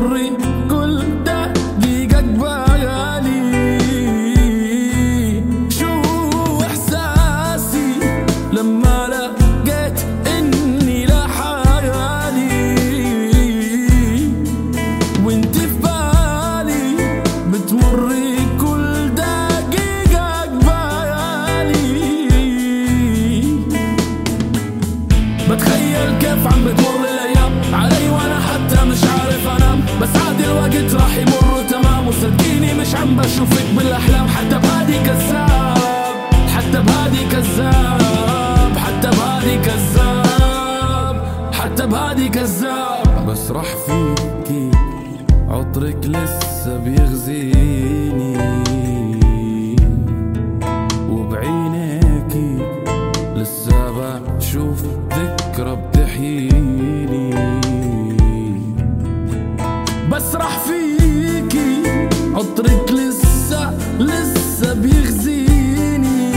بتمر كل دقيقة ببالي. شو إحساسي لما لقيت إني لحالي وإنت في بالي بتمر كل دقيقة ببالي. بتخيل كيف عم بتمر الأيام علي وأنا حتى مش عارف أنام، بس عادي الوقت راح يمر تمام، وصدقيني مش عم بشوفك بالأحلام. حتى بهادي كذاب، حتى بهادي كذاب، حتى بهادي كذاب، حتى بهادي كذاب. بسرح فيكي عطرك لسه بيغزيني، وبعينيكي لسه بشوف ذكرى بتحييني. بسرح فيكي عطرك لسه بيغزيني،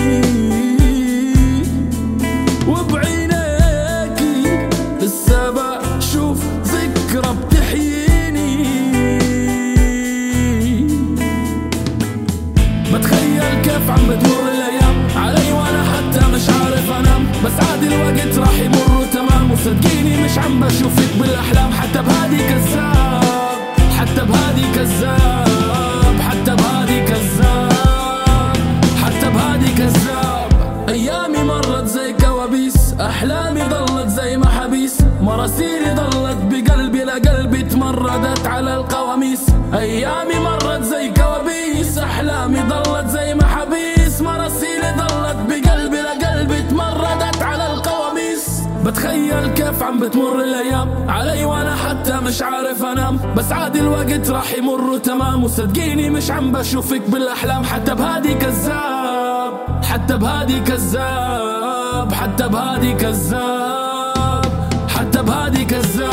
وبعينيكي لسه بشوف ذكرى بتحييني. بتخيل كيف عم بتمر الأيام علي وأنا حتى مش عارف أنام، بس عادي الوقت راح يمر تمام، وصدقيني مش عم بشوفك بالأحلام. حتى بهادي كذاب، حتى بهادي كذاب، حتى بهادي كذاب، حتى بهادي كذاب. أيامي مرت زي كوابيس، أحلامي ضلت زي محابيس، مراسيلي ضلت بقلبي لقلبي تمردت على القواميس. أيامي مرت زي كوابيس، أحلامي ضلت زي محابيس، مراسيلي ضلت بقلبي لقلبي تمردت على القواميس. بتخيل كيف عم بتمر الأيام علي وأنا حتى مش عارف أنام، بس عادي الوقت راح يمر تمام، وصدقيني مش عم بشوفك بالأحلام. حتى بهادي كذاب، حتى بهادي كذاب، حتى بهادي كذاب، حتى بهادي كذاب.